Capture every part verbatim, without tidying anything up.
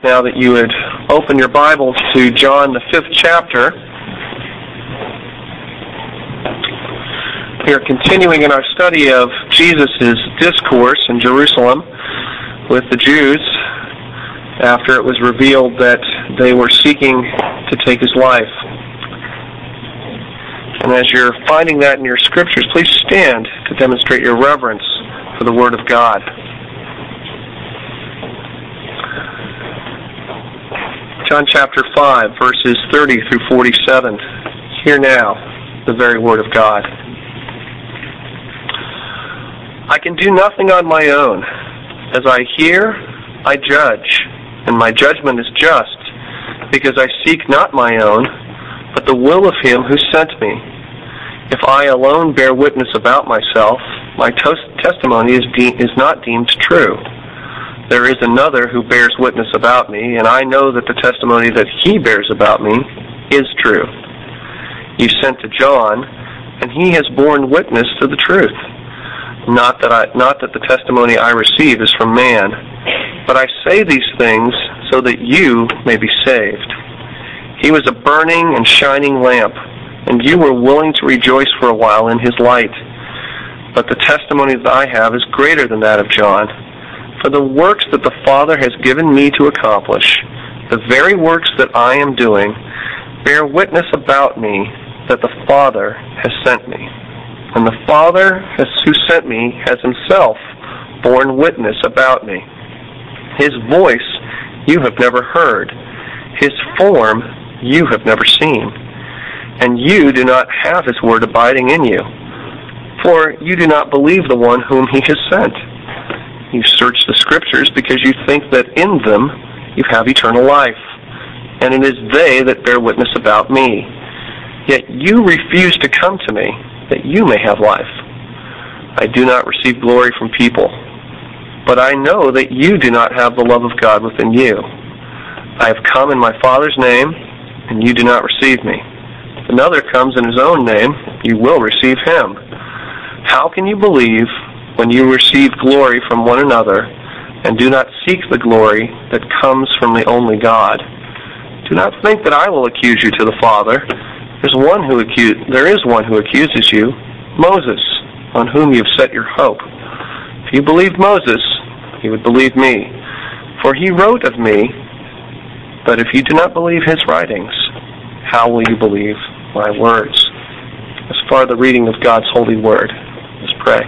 Now that you would open your Bibles to John, the fifth chapter. We are continuing in our study of Jesus' discourse in Jerusalem with the Jews after it was revealed that they were seeking to take his life. And as you're finding that in your scriptures, please stand to demonstrate your reverence for the Word of God. John chapter five, verses thirty through forty-seven. Hear now the very word of God. I can do nothing on my own. As I hear, I judge, and my judgment is just, because I seek not my own, but the will of him who sent me. If I alone bear witness about myself, my tos- testimony is, de- is not deemed true. There is another who bears witness about me, and I know that the testimony that he bears about me is true. You sent to John, and he has borne witness to the truth. Not that I, not that the testimony I receive is from man, but I say these things so that you may be saved. He was a burning and shining lamp, and you were willing to rejoice for a while in his light. But the testimony that I have is greater than that of John. For the works that the Father has given me to accomplish, the very works that I am doing, bear witness about me that the Father has sent me. And the Father has, who sent me has himself borne witness about me. His voice you have never heard. His form you have never seen. And you do not have his word abiding in you, for you do not believe the one whom he has sent. You search the Scriptures because you think that in them you have eternal life, and it is they that bear witness about me. Yet you refuse to come to me, that you may have life. I do not receive glory from people, but I know that you do not have the love of God within you. I have come in my Father's name, and you do not receive me. If another comes in his own name, you will receive him. How can you believe when you receive glory from one another, and do not seek the glory that comes from the only God? Do not think that I will accuse you to the Father. There's one who accuse, there is one who accuses you, Moses, on whom you have set your hope. If you believed Moses, you would believe me, for he wrote of me. But if you do not believe his writings, how will you believe my words? As far as the reading of God's holy word, let's pray.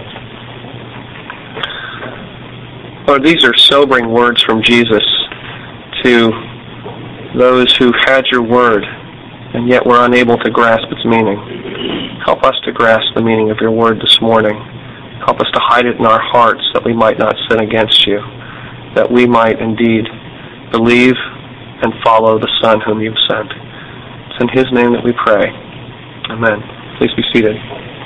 Lord, these are sobering words from Jesus to those who had your word and yet were unable to grasp its meaning. Help us to grasp the meaning of your word this morning. Help us to hide it in our hearts that we might not sin against you, that we might indeed believe and follow the Son whom you've sent. It's in his name that we pray. Amen. Please be seated.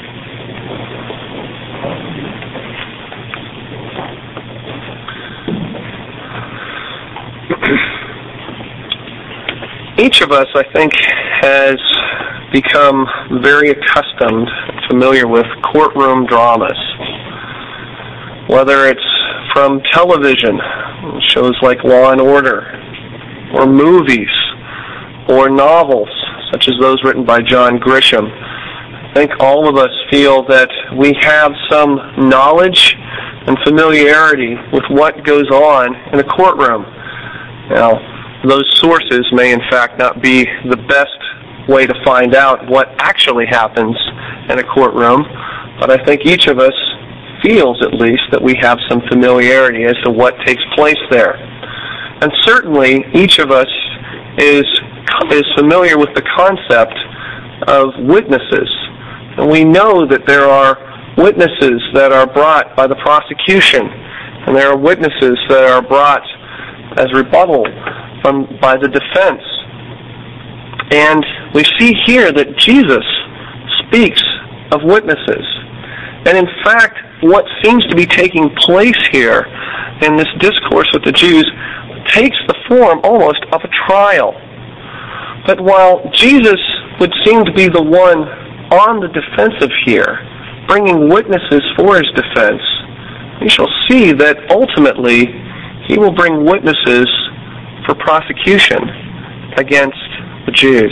Each of us, I think, has become very accustomed, familiar with courtroom dramas. Whether it's from television, shows like Law and Order, or movies, or novels, such as those written by John Grisham. I think all of us feel that we have some knowledge and familiarity with what goes on in a courtroom. Now, those sources may in fact not be the best way to find out what actually happens in a courtroom, but I think each of us feels at least that we have some familiarity as to what takes place there. And certainly each of us is is familiar with the concept of witnesses. And we know that there are witnesses that are brought by the prosecution, and there are witnesses that are brought as rebuttal from by the defense. And we see here that Jesus speaks of witnesses. And in fact, what seems to be taking place here in this discourse with the Jews takes the form almost of a trial. But while Jesus would seem to be the one on the defensive here, bringing witnesses for his defense, we shall see that ultimately he will bring witnesses for prosecution against the Jews.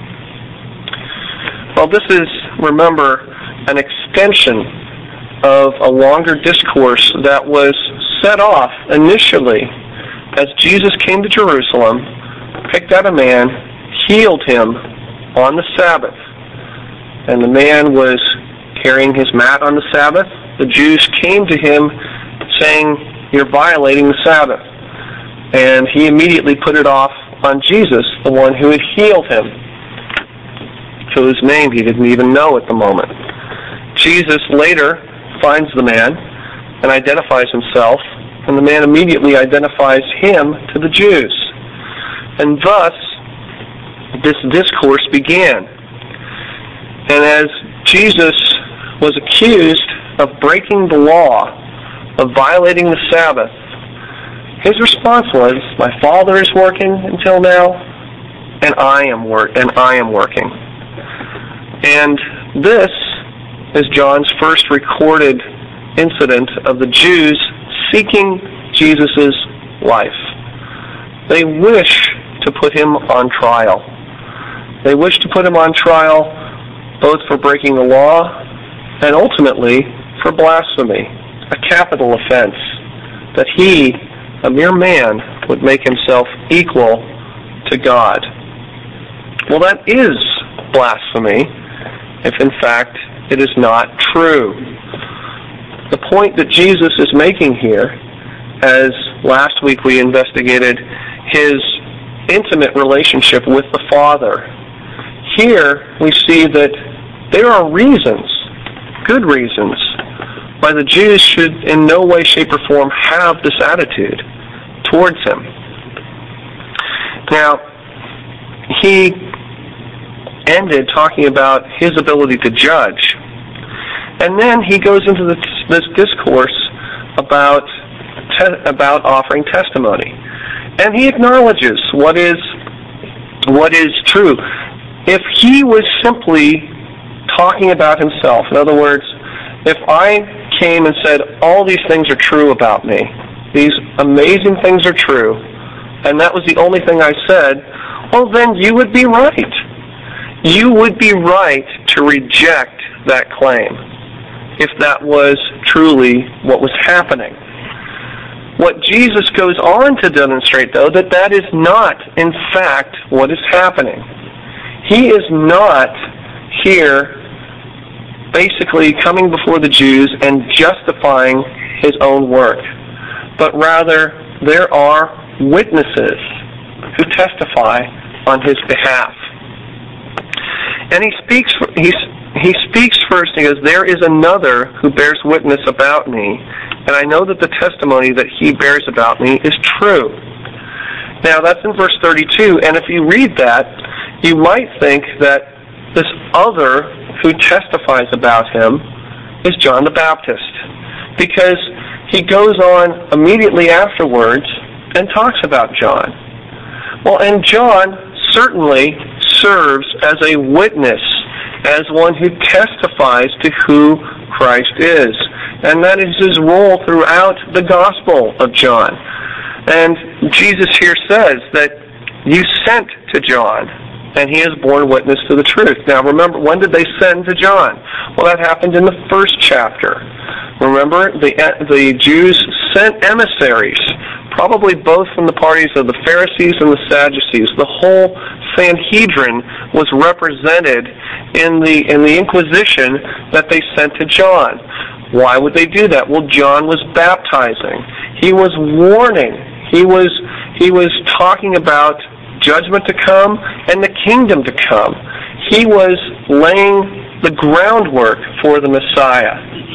Well, this is, remember, an extension of a longer discourse that was set off initially as Jesus came to Jerusalem, picked out a man, healed him on the Sabbath. And the man was carrying his mat on the Sabbath. The Jews came to him saying, "You're violating the Sabbath." And he immediately put it off on Jesus, the one who had healed him, whose name he didn't even know at the moment. Jesus later finds the man and identifies himself, and the man immediately identifies him to the Jews. And thus, this discourse began. And as Jesus was accused of breaking the law, of violating the Sabbath, his response was, "My Father is working until now, and I am work and I am working." And this is John's first recorded incident of the Jews seeking Jesus' life. They wish to put him on trial. They wish to put him on trial both for breaking the law and ultimately for blasphemy, a capital offense, that he, a mere man, would make himself equal to God. Well, that is blasphemy, if in fact it is not true. The point that Jesus is making here, as last week we investigated his intimate relationship with the Father, here we see that there are reasons, good reasons, why the Jews should in no way, shape, or form have this attitude towards him. Now, he ended talking about his ability to judge, and then he goes into this, this discourse about te- about offering testimony, and he acknowledges what is what is true. If he was simply talking about himself, in other words, if I came and said, all these things are true about me, these amazing things are true, and that was the only thing I said, well, then you would be right. You would be right to reject that claim if that was truly what was happening. What Jesus goes on to demonstrate, though, that that is not, in fact, what is happening. He is not here basically coming before the Jews and justifying his own work, but rather there are witnesses who testify on his behalf. And he speaks he, he speaks first, he goes, "There is another who bears witness about me, and I know that the testimony that he bears about me is true." Now that's in verse thirty-two, and if you read that, you might think that this other who testifies about him is John the Baptist, because he goes on immediately afterwards and talks about John. Well, and John certainly serves as a witness, as one who testifies to who Christ is, and that is his role throughout the Gospel of John. And Jesus here says that you sent to John, and he has borne witness to the truth. Now remember, when did they send to John? Well, that happened in the first chapter. Remember, the, the Jews sent emissaries, probably both from the parties of the Pharisees and the Sadducees. The whole Sanhedrin was represented in the, in the Inquisition that they sent to John. Why would they do that? Well, John was baptizing. He was warning. He was, he was talking about judgment to come and the kingdom to come. He was laying the groundwork for the Messiah,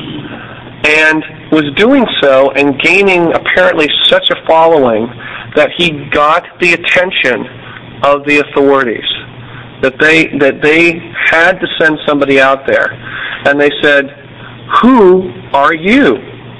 and was doing so and gaining apparently such a following that he got the attention of the authorities, that they that they had to send somebody out there. And they said, "Who are you?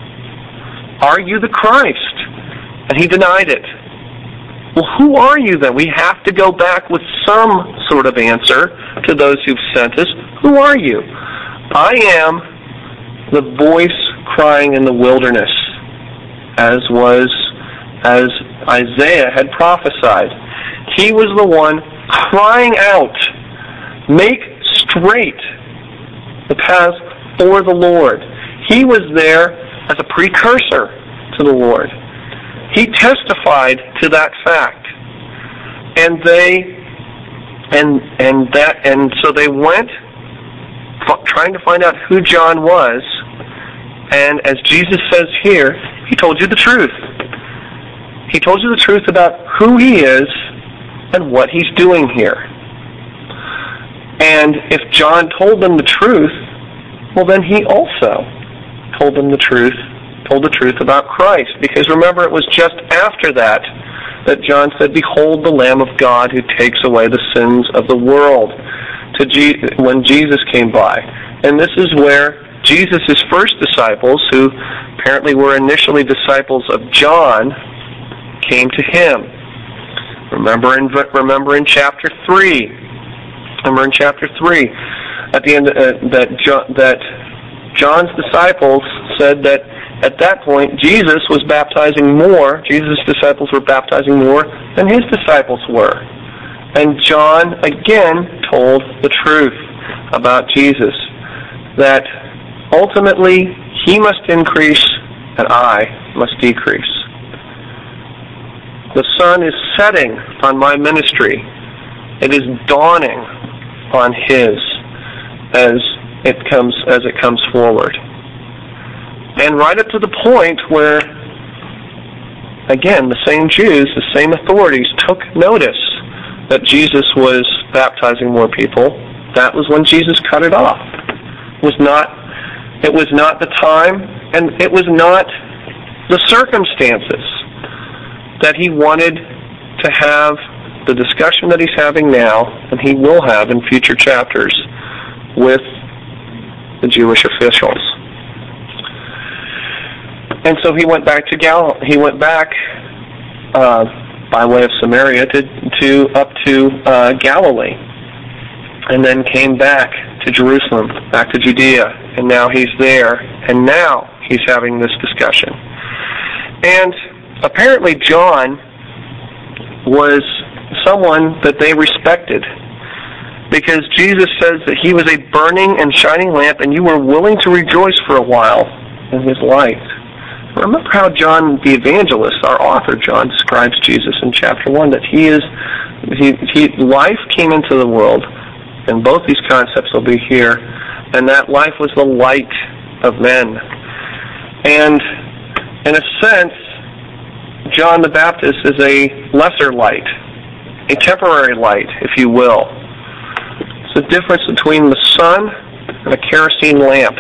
Are you the Christ?" And he denied it. Well, who are you then? We have to go back with some sort of answer to those who've sent us. Who are you? I am the voice crying in the wilderness, as was, as Isaiah had prophesied. He was the one crying out, "Make straight the path for the Lord." He was there as a precursor to the Lord. He testified to that fact. And they and and that and so they went f- trying to find out who John was, and as Jesus says here, he told you the truth. He told you the truth about who he is and what he's doing here. And if John told them the truth, well then he also told them the truth, told the truth about Christ. Because remember, it was just after that that John said, "Behold the Lamb of God who takes away the sins of the world," to Je- when Jesus came by. And this is where Jesus' first disciples, who apparently were initially disciples of John, came to him. Remember in remember in chapter three. Remember in chapter three, at the end uh, that John, that John's disciples said that at that point Jesus was baptizing more. Jesus' disciples were baptizing more than his disciples were, and John again told the truth about Jesus, that ultimately he must increase and I must decrease. The sun is setting on my ministry. It is dawning on his as it comes as it comes forward. And right up to the point where, again, the same Jews, the same authorities took notice that Jesus was baptizing more people, that was when Jesus cut it off. It was not, it was not the time, and it was not the circumstances that he wanted to have the discussion that he's having now, and he will have in future chapters, with the Jewish officials. And so he went back to Gal. He went back uh, by way of Samaria to, to up to uh, Galilee, and then came back to Jerusalem, back to Judea, and now he's there, and now he's having this discussion. And apparently John was someone that they respected, because Jesus says that he was a burning and shining lamp, and you were willing to rejoice for a while in his light. Remember how John the evangelist, our author John, describes Jesus in chapter one, that he is, he, he, life came into the world, and both these concepts will be here, and that life was the light of men. And in a sense, John the Baptist is a lesser light, a temporary light, if you will. It's the difference between the sun and a kerosene lamp.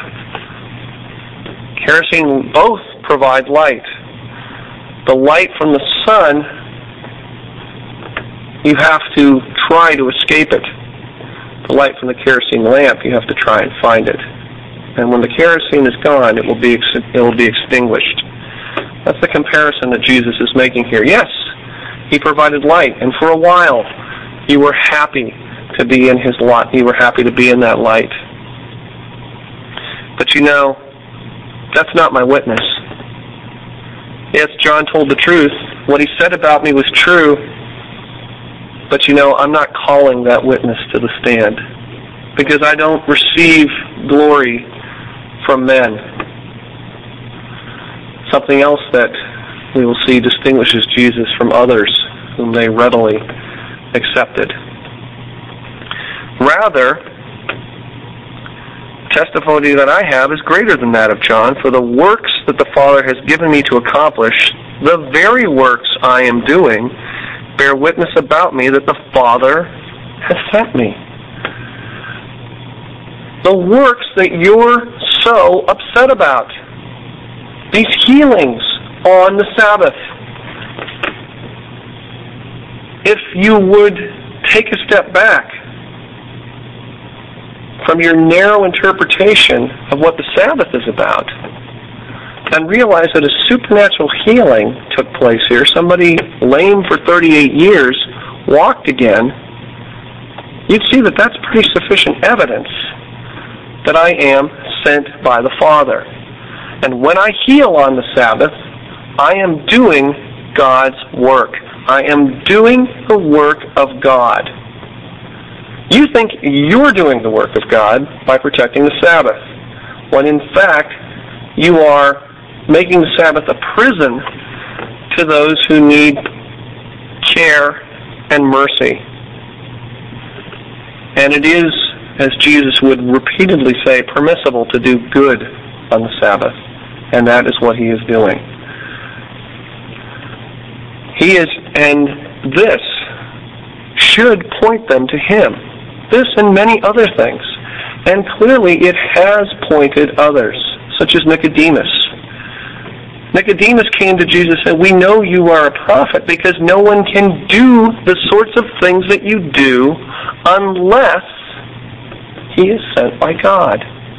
Kerosene both provide light. The light from the sun, you have to try to escape it. The light from the kerosene lamp, you have to try and find it. And when the kerosene is gone, it will be ex- it will be extinguished. That's the comparison that Jesus is making here. Yes, he provided light, and for a while, you were happy to be in his light. You were happy to be in that light. But you know, that's not my witness. Yes, John told the truth. What he said about me was true. But you know, I'm not calling that witness to the stand, because I don't receive glory from men. Something else that we will see distinguishes Jesus from others whom they readily accepted. Rather, testimony that I have is greater than that of John, for the works that the Father has given me to accomplish, the very works I am doing, bear witness about me that the Father has sent me. The works that you're so upset about, these healings on the Sabbath, if you would take a step back from your narrow interpretation of what the Sabbath is about and realize that a supernatural healing took place here, somebody lame for thirty-eight years walked again, you'd see that that's pretty sufficient evidence that I am sent by the Father. And when I heal on the Sabbath, I am doing God's work. I am doing the work of God. You think you're doing the work of God by protecting the Sabbath, when in fact you are making the Sabbath a prison to those who need care and mercy. And it is, as Jesus would repeatedly say, permissible to do good on the Sabbath. And that is what he is doing. He is, and this should point them to him. This and many other things. And clearly it has pointed others, such as Nicodemus. Nicodemus came to Jesus and said, we know you are a prophet because no one can do the sorts of things that you do unless he is sent by God.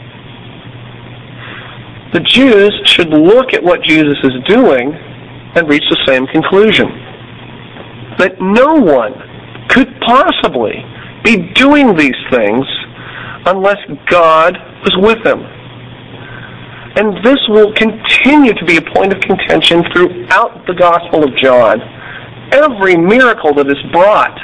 The Jews should look at what Jesus is doing and reach the same conclusion. That no one could possibly be doing these things unless God was with him. And this will continue to be a point of contention throughout the Gospel of John. Every miracle that is brought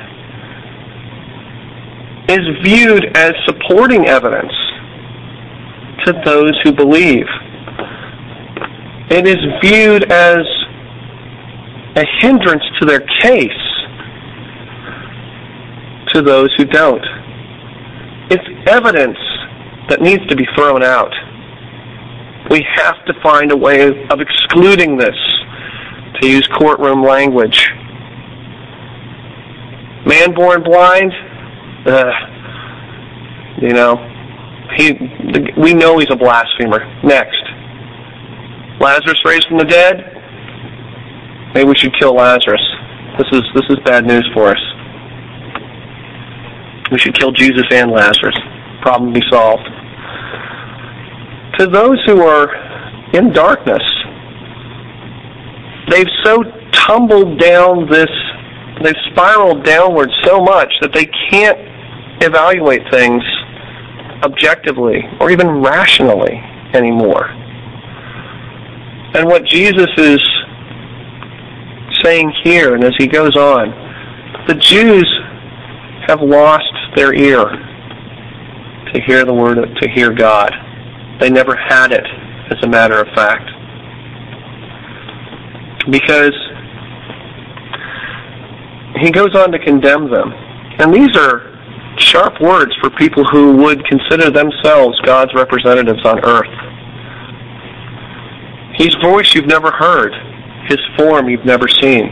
is viewed as supporting evidence to those who believe. It is viewed as a hindrance to their case to those who don't. It's evidence that needs to be thrown out. We have to find a way of excluding this, to use courtroom language. Man born blind, uh, you know, he. we know he's a blasphemer. Next. Lazarus raised from the dead, maybe we should kill Lazarus. This is this is bad news for us. We should kill Jesus and Lazarus. Problem be solved. To those who are in darkness, they've so tumbled down this, they've spiraled downward so much that they can't evaluate things objectively or even rationally anymore. And what Jesus is saying here, and as he goes on, the Jews have lost their ear to hear the word, to hear God. They never had it, as a matter of fact. Because he goes on to condemn them. And these are sharp words for people who would consider themselves God's representatives on earth. His voice you've never heard. His form you've never seen.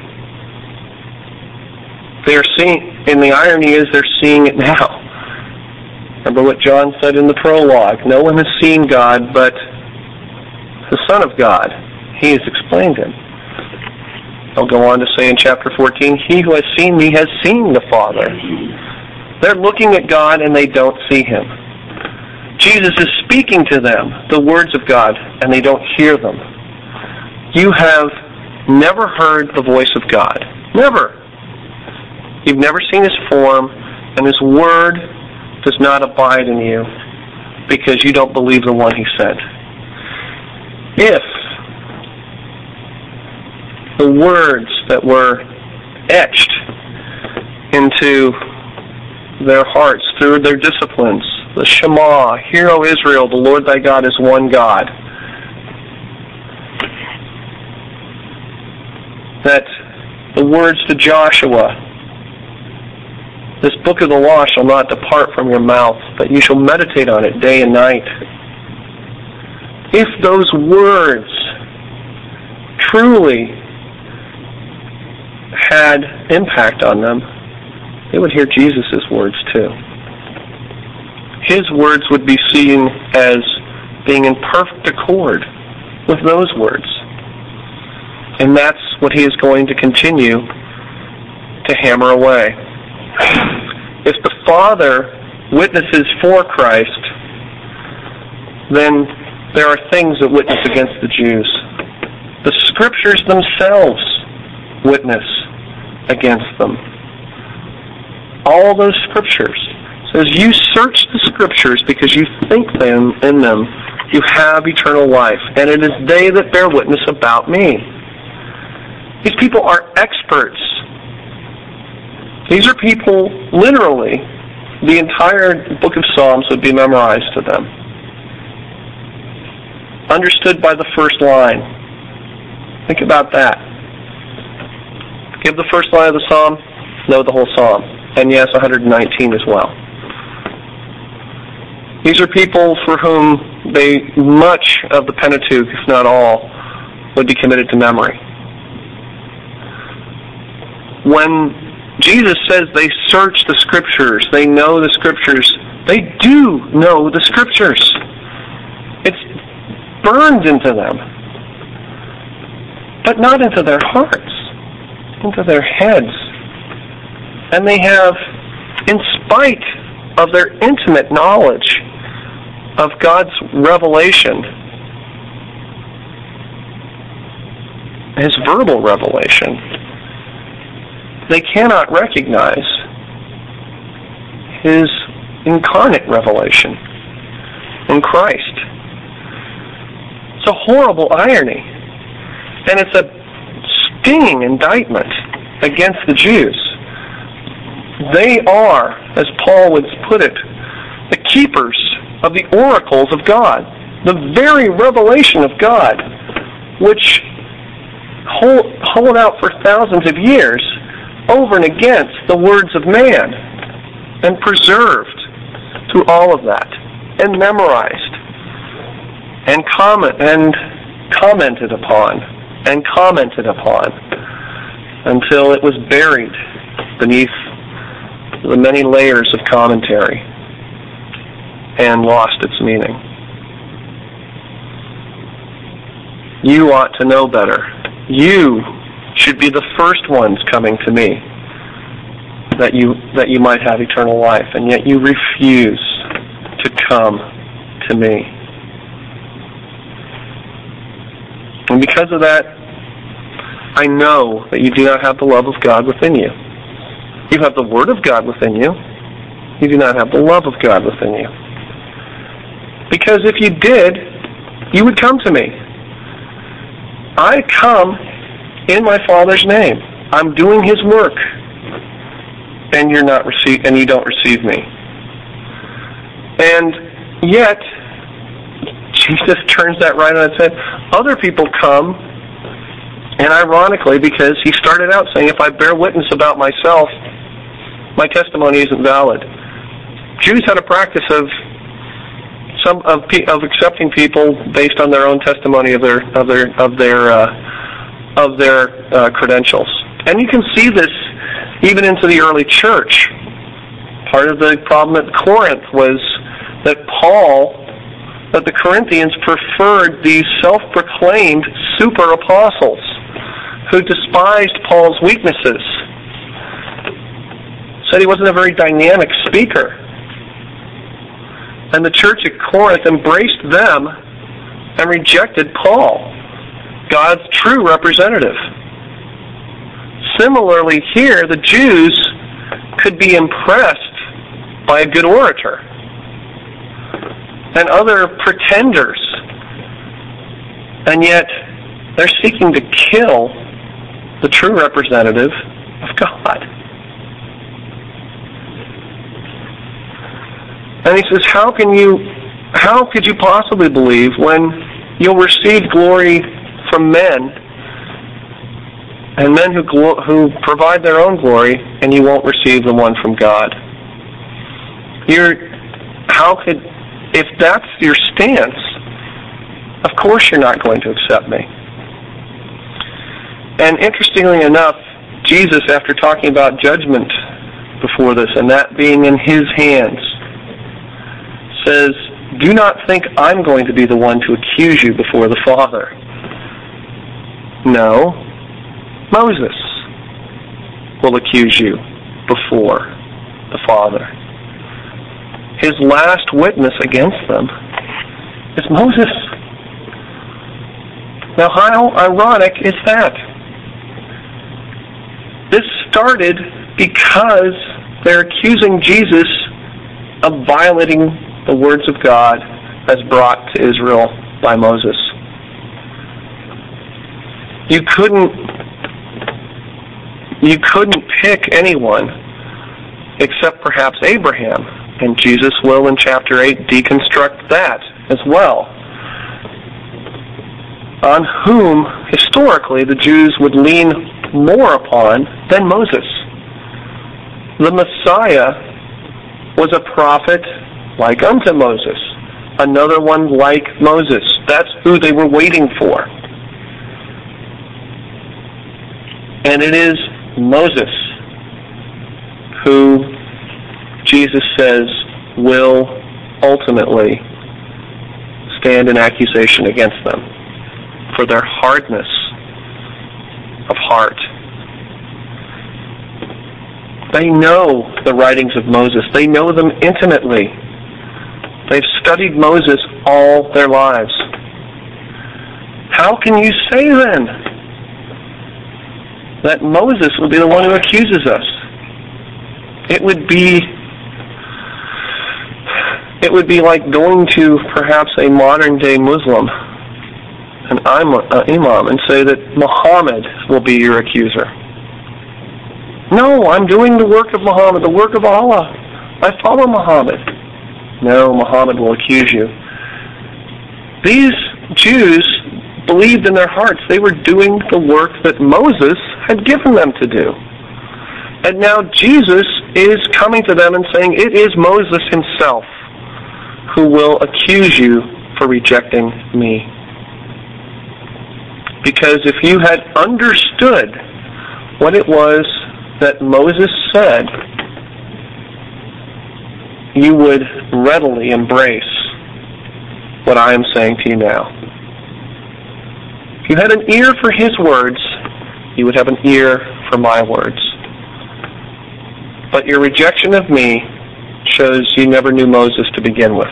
They're seeing, and the irony is they're seeing it now. Remember what John said in the prologue. No one has seen God but the Son of God. He has explained him. I'll go on to say in chapter fourteen, he who has seen me has seen the Father. They're looking at God and they don't see him. Jesus is speaking to them the words of God and they don't hear them. You have never heard the voice of God. Never. You've never seen his form, and his word does not abide in you because you don't believe the one he sent. If the words that were etched into their hearts through their disciplines, the Shema, Hear, O Israel, the Lord thy God is one God, that the words to Joshua, this book of the law shall not depart from your mouth, but you shall meditate on it day and night. If those words truly had impact on them, they would hear Jesus' words too. His words would be seen as being in perfect accord with those words. And that's what he is going to continue to hammer away. If the Father witnesses for Christ, then there are things that witness against the Jews. The Scriptures themselves witness against them. All those Scriptures. Says, you search the Scriptures because you think them in them you have eternal life, and it is they that bear witness about me. These people are experts. These are people, literally, the entire book of Psalms would be memorized to them. Understood by the first line. Think about that. Give the first line of the Psalm, know the whole Psalm. And yes, one hundred nineteen as well. These are people for whom they much of the Pentateuch, if not all, would be committed to memory. When Jesus says they search the Scriptures, they know the Scriptures, they do know the Scriptures. It's burned into them. But not into their hearts, into their heads. And they have, in spite of their intimate knowledge of God's revelation, His verbal revelation, they cannot recognize His incarnate revelation in Christ. It's a horrible irony, and it's a stinging indictment against the Jews. They are, as Paul would put it, the keepers of the oracles of God, the very revelation of God, which hold, hold out for thousands of years over and against the words of man, and preserved through all of that, and memorized, and comment and commented upon, and commented upon, until it was buried beneath the many layers of commentary and lost its meaning. You ought to know better. You should be the first ones coming to me, that you that you might have eternal life, and yet you refuse to come to me. And because of that, I know that you do not have the love of God within you. You have the Word of God within you. You do not have the love of God within you. Because if you did, you would come to me. I come in my Father's name. I'm doing His work, and you're not receive, and you don't receive me. And yet, Jesus turns that right on its head. Other people come, and ironically, because He started out saying, if I bear witness about myself, my testimony isn't valid. Jews had a practice of some of of accepting people based on their own testimony of their of their of their uh, of their uh, credentials, and you can see this even into the early church. Part of the problem at Corinth was that Paul, that the Corinthians preferred these self-proclaimed super apostles who despised Paul's weaknesses. Said he wasn't a very dynamic speaker. And the church at Corinth embraced them and rejected Paul, God's true representative. Similarly here, the Jews could be impressed by a good orator and other pretenders, and yet they're seeking to kill the true representative of God. And he says, how can you, how could you possibly believe when you'll receive glory from men, and men who glo- who provide their own glory, and you won't receive the one from God? You're, how could, if that's your stance, of course you're not going to accept me. And interestingly enough, Jesus, after talking about judgment before this, and that being in His hands, says, do not think I'm going to be the one to accuse you before the Father. No, Moses will accuse you before the Father. His last witness against them is Moses. Now, how ironic is that? This started because they're accusing Jesus of violating the words of God as brought to Israel by Moses. You couldn't you couldn't pick anyone except perhaps Abraham. And Jesus will, in chapter eight, deconstruct that as well, on whom, historically, the Jews would lean more upon than Moses. The Messiah was a prophet like unto Moses, another one like Moses. That's who they were waiting for. And it is Moses who Jesus says will ultimately stand in accusation against them for their hardness of heart. They know the writings of Moses. They know them intimately. They've studied Moses all their lives. How can you say then that Moses would be the one who accuses us? It would be it would be like going to perhaps a modern-day Muslim, an imam, and say that Muhammad will be your accuser. No, I'm doing the work of Muhammad, the work of Allah. I follow Muhammad. No, Muhammad will accuse you. These Jews believed in their hearts they were doing the work that Moses had given them to do. And now Jesus is coming to them and saying, it is Moses himself who will accuse you for rejecting me. Because if you had understood what it was that Moses said, you would readily embrace what I am saying to you now. If you had an ear for his words, you would have an ear for my words. But your rejection of me shows you never knew Moses to begin with.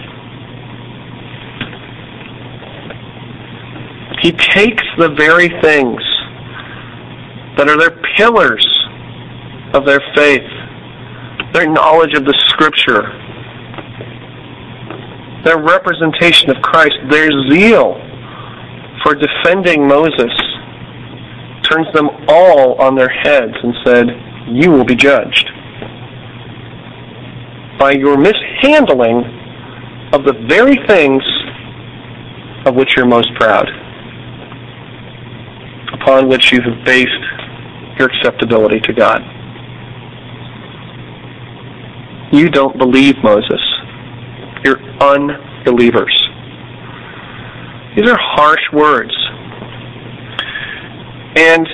He takes the very things that are their pillars of their faith, their knowledge of the Scripture, their representation of Christ, their zeal for defending Moses, turns them all on their heads and said, you will be judged by your mishandling of the very things of which you're most proud, upon which you have based your acceptability to God. You don't believe Moses. You're unbelievers. These are harsh words. And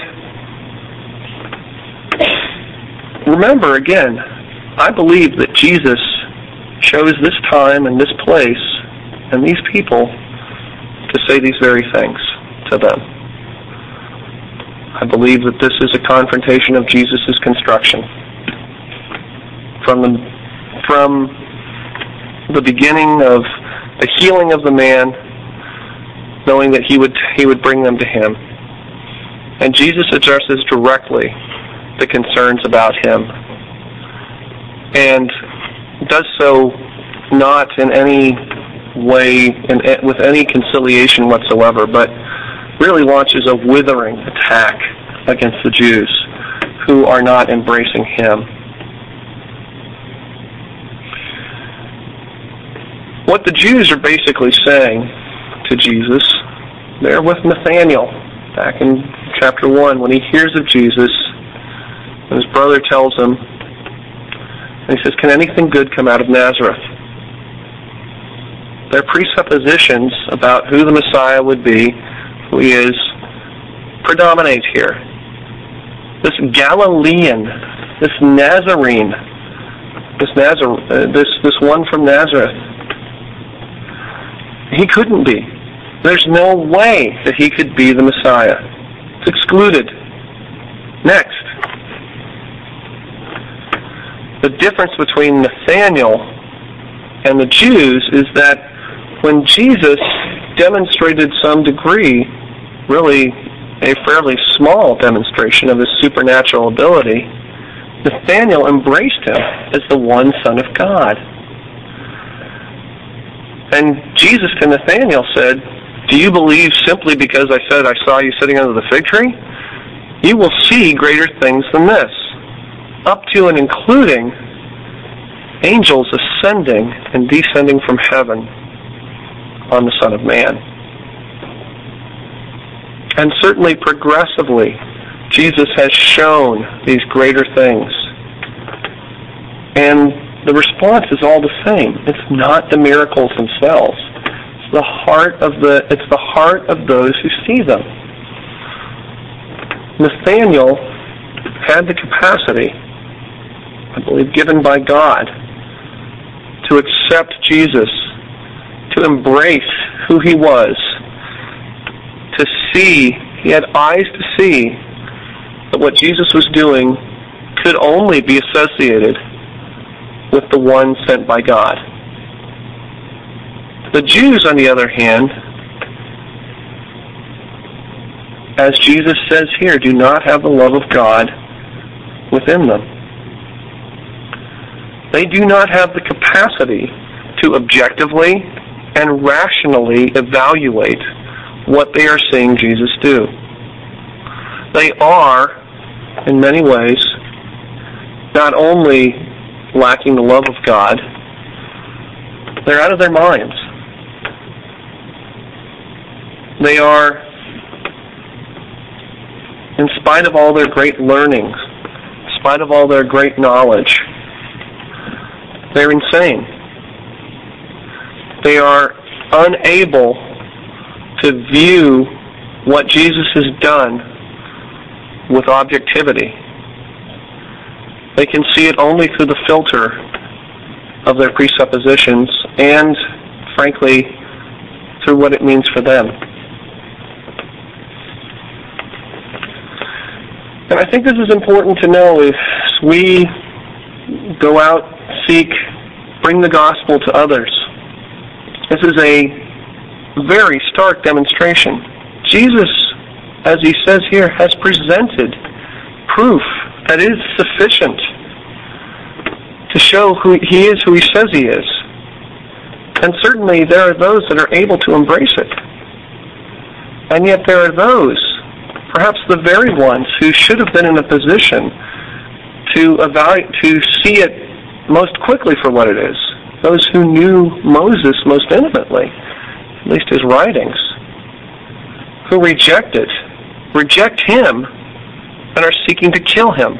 remember, again, I believe that Jesus chose this time and this place and these people to say these very things to them. I believe that this is a confrontation of Jesus' construction. From the, from the beginning of the healing of the man, knowing that he would he would bring them to him. And Jesus addresses directly the concerns about him, and does so not in any way, in, with any conciliation whatsoever, but really launches a withering attack against the Jews who are not embracing him. What the Jews are basically saying to Jesus, they're with Nathanael back in chapter one, when he hears of Jesus, and his brother tells him, and he says, can anything good come out of Nazareth? Their presuppositions about who the Messiah would be, who he is, predominate here. This Galilean, this Nazarene, this Nazar, uh, this this one from Nazareth, he couldn't be. There's no way that he could be the Messiah. It's excluded. Next. The difference between Nathanael and the Jews is that when Jesus demonstrated some degree, really a fairly small demonstration of his supernatural ability, Nathanael embraced him as the one Son of God. And Jesus to Nathanael said, do you believe simply because I said I saw you sitting under the fig tree? you will see greater things than this, up to and including angels ascending and descending from heaven on the Son of Man. And certainly progressively, Jesus has shown these greater things. And the response is all the same. It's not the miracles themselves. It's the heart of the it's the heart of those who see them. Nathanael had the capacity, I believe given by God, to accept Jesus, to embrace who he was, to see, he had eyes to see that what Jesus was doing could only be associated with the one sent by God. The Jews, on the other hand, as Jesus says here, do not have the love of God within them. They do not have the capacity to objectively and rationally evaluate what they are seeing Jesus do. They are, in many ways, not only lacking the love of God, they're out of their minds. They are, in spite of all their great learning, in spite of all their great knowledge, they're insane. They are unable to view what Jesus has done with objectivity. They can see it only through the filter of their presuppositions and, frankly, through what it means for them. And I think this is important to know as we go out, seek, bring the gospel to others. This is a very stark demonstration. Jesus, as he says here, has presented proof that is sufficient to show who he is, who he says he is. And certainly there are those that are able to embrace it. And yet there are those, perhaps the very ones, who should have been in a position to evaluate, to see it most quickly for what it is. Those who knew Moses most intimately, at least his writings, who reject it, reject him, and are seeking to kill him.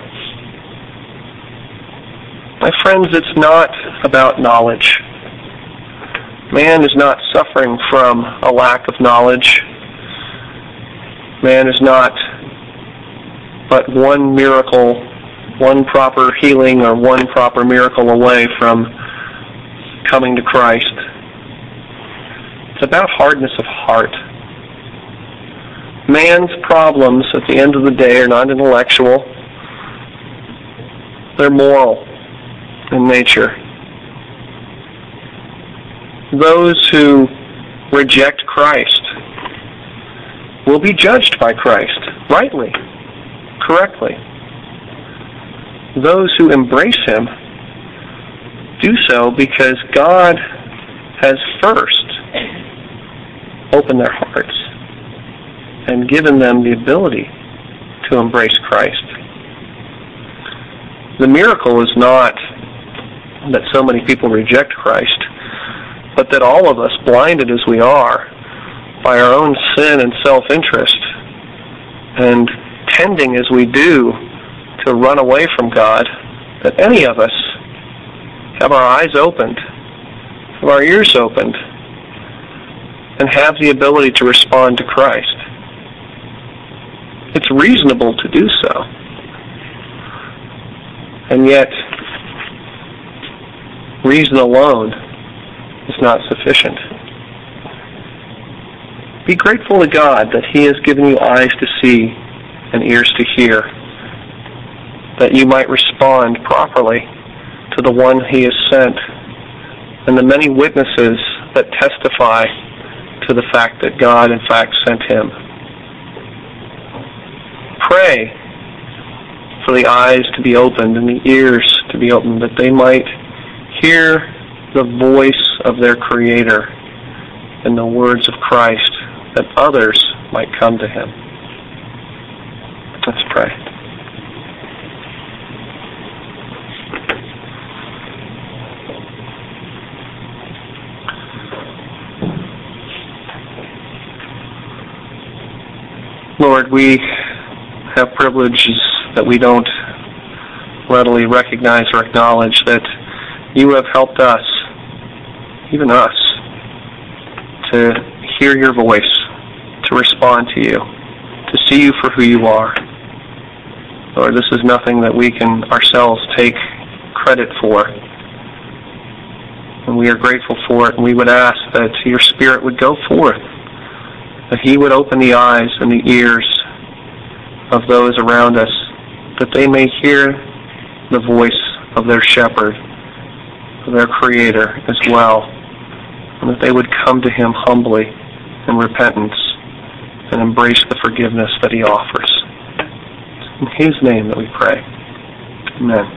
My friends, it's not about knowledge. Man is not suffering from a lack of knowledge. Man is not but one miracle, one proper healing or one proper miracle away from coming to Christ. It's about hardness of heart. Man's problems at the end of the day are not intellectual. They're moral in nature. Those who reject Christ will be judged by Christ, rightly, correctly. Those who embrace him do so because God has first opened their hearts and given them the ability to embrace Christ. The miracle is not that so many people reject Christ, but that all of us, blinded as we are by our own sin and self-interest, and tending as we do to run away from God, that any of us have our eyes opened, have our ears opened, and have the ability to respond to Christ. It's reasonable to do so. And yet, reason alone is not sufficient. Be grateful to God that he has given you eyes to see and ears to hear, that you might respond properly to the one he has sent and the many witnesses that testify to the fact that God, in fact, sent him. Pray for the eyes to be opened and the ears to be opened, that they might hear the voice of their Creator and the words of Christ, that others might come to him. Let's pray. Lord, we have privileges that we don't readily recognize or acknowledge, that you have helped us, even us, to hear your voice, to respond to you, to see you for who you are. Lord, this is nothing that we can ourselves take credit for. And we are grateful for it, and we would ask that your Spirit would go forth, that he would open the eyes and the ears of those around us, that they may hear the voice of their shepherd, of their Creator as well, and that they would come to him humbly in repentance and embrace the forgiveness that he offers. In his name that we pray. Amen.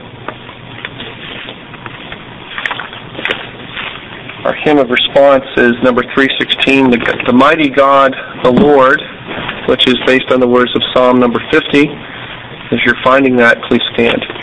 Our hymn of response is number three sixteen, the, the Mighty God, the Lord, which is based on the words of Psalm number fifty. As you're finding that, please stand.